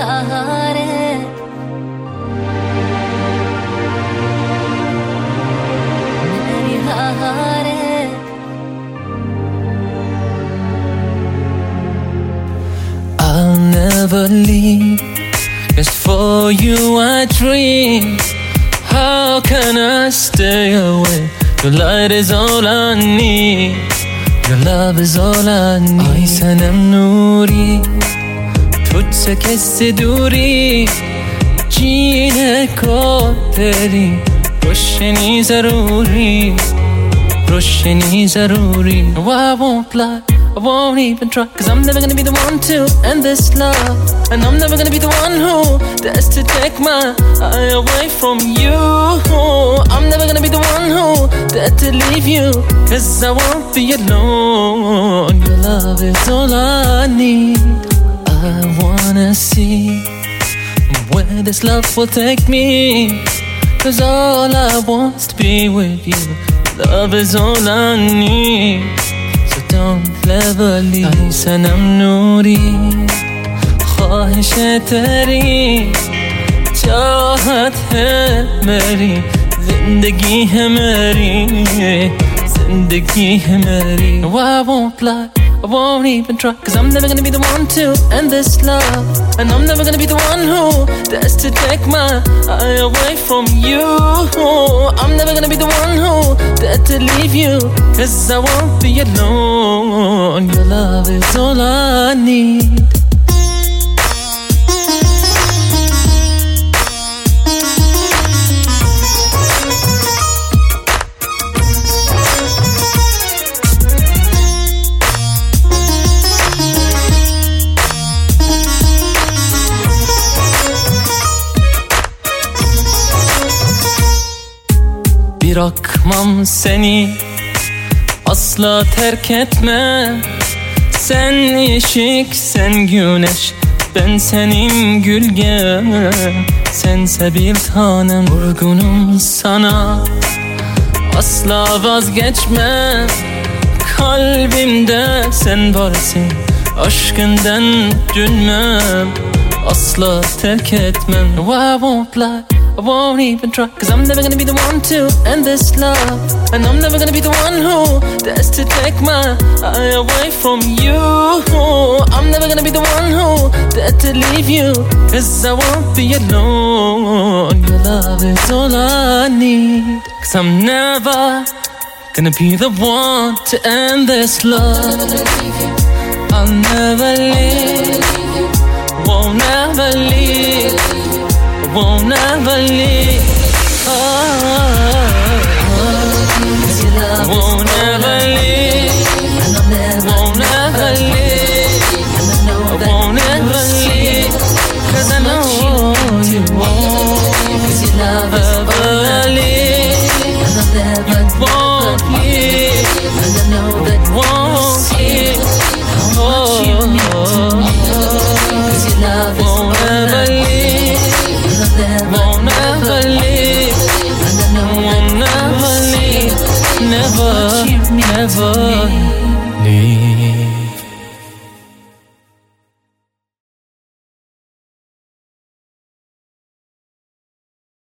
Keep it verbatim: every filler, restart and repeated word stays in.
I'll never leave, 'cause for you I dream. How can I stay away? Your light is all I need. Your love is all I need. Ay sanam noori, tujhse kaise doori. Jeene ko teri roshni zaruri, roshni zaruri. No, I won't lie, I won't even try, 'cause I'm never gonna be the one to end this love. And I'm never gonna be the one who dares to take my eye away from you. I'm never gonna be the one who dares to leave you, 'cause I won't be alone. Your love is all I need. I wanna see where this love will take me, 'cause all I want is to be with you. Love is all I need, so don't ever leave. Ay sanam noori, ख्वाहिश तेरी, चाहत है मेरी, जिंदगी है मेरी, जिंदगी है मेरी. No, I won't lie, I won't even try, 'cause I'm never gonna be the one to end this love. And I'm never gonna be the one who dares to take my eye away from you. I'm never gonna be the one who dares to leave you, 'cause I won't be alone. Your love is all I need. Bırakmam seni, asla terk etmem. Sen ışık, sen güneş, ben senin gölgen. Sense bir tanem, vurgunum sana, asla vazgeçmem. Kalbimde sen varsın, aşkından dönmem, asla terk etmem. No, I won't lie, I won't even try, 'cause I'm never gonna be the one to end this love. And I'm never gonna be the one who dares to take my eye away from you. I'm never gonna be the one who dares to leave you, 'cause I won't be alone. Your love is all I need, 'cause I'm never gonna be the one to end this love. I'll never leave, won't never leave, won't never leave. Oh, won't never leave, won't never leave, won't never leave, 'cause I know you won't ever leave, you won't leave, won't leave. Oh, won't ever leave, won't never leave, won't never leave, never, never.